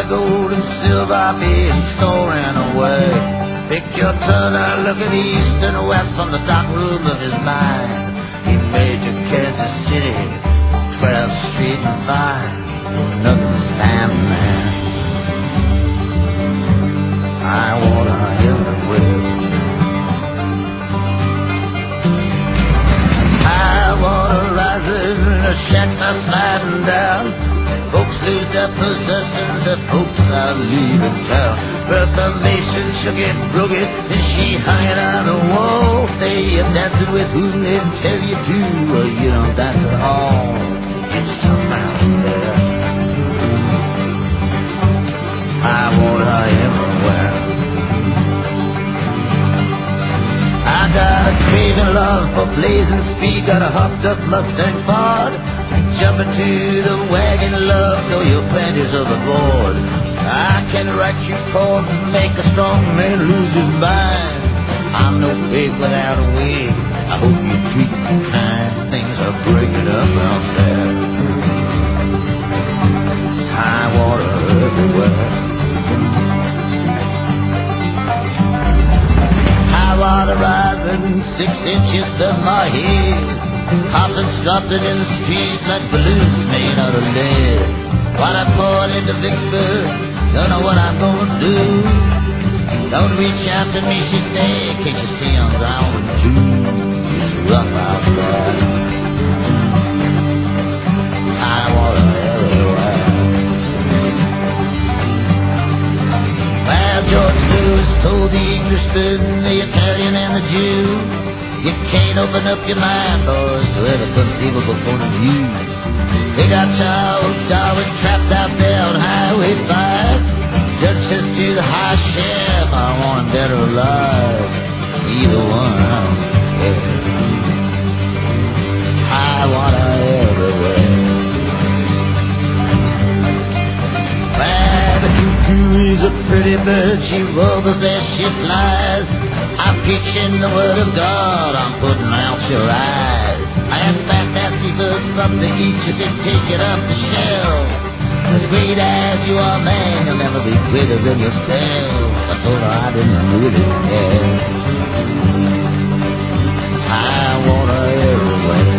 gold and silver being storing away. Picture Turner looking east and west from the dark room of his mind. He made to Kansas City, 12th Street and Vine. Nothing stand there. I want her everywhere. I want her rising in a shack that's sliding down. Folks lose their possessions, the folks are leaving town. Bertha Mason shook it, broke it, and she hung it on the wall. Say you're dancing with whom they tell you to. Well, you don't dance at all. It's some out there. I want her everywhere. I got a craving love for blazing speed. Got a hopped up Mustang Ford. Jump into the wagon, love, throw your panties overboard. I can write you chords and make a strong man lose his mind. I'm no pig without a wig. I hope you treat me kind. Things are breaking up out there. I want her everywhere. I want her rising 6 inches of my head. Hopping, stopping in the streets like balloons made out of lead. While I'm pouring into Vicksburg, don't know what I'm gonna do. Don't reach out to me, she say, can't you see I'm down with you? It's rough out there. I want her everywhere. Well, George Lewis told the Englishman, the Italian and the Jew, you can't open up your mind, boys, to every conceivable point of view. They got Charles Darwin trapped out there on Highway 5. Justice to the high sheriff, I want him dead or alive. Either one, I don't care. I want her everywhere. Well, the cuckoo is a pretty bird, she warbles as she flies. I'm preaching the word of God, I'm putting out your eyes. I am fantastic for something to eat, you can take it off the shelf. As great as you are, man, you'll never be greater than yourself. I told her I didn't really care. I want her everywhere.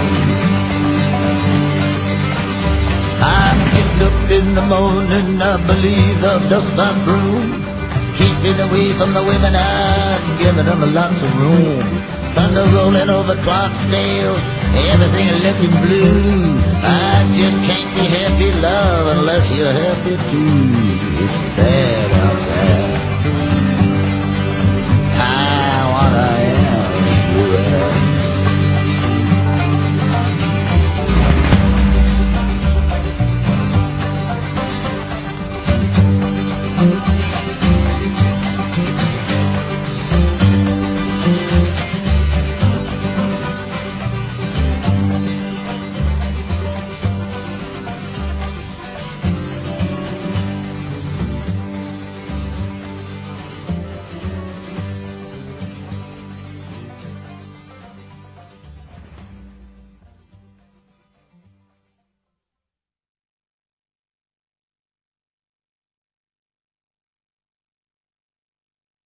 I'm getting up in the morning, I believe I'll dust my broom. Keeping away from the women, I'm giving them lots of room. Thunder rolling over Clarksdale, everything is looking blue. I just can't be happy, love, unless you're happy too. It's sad out there.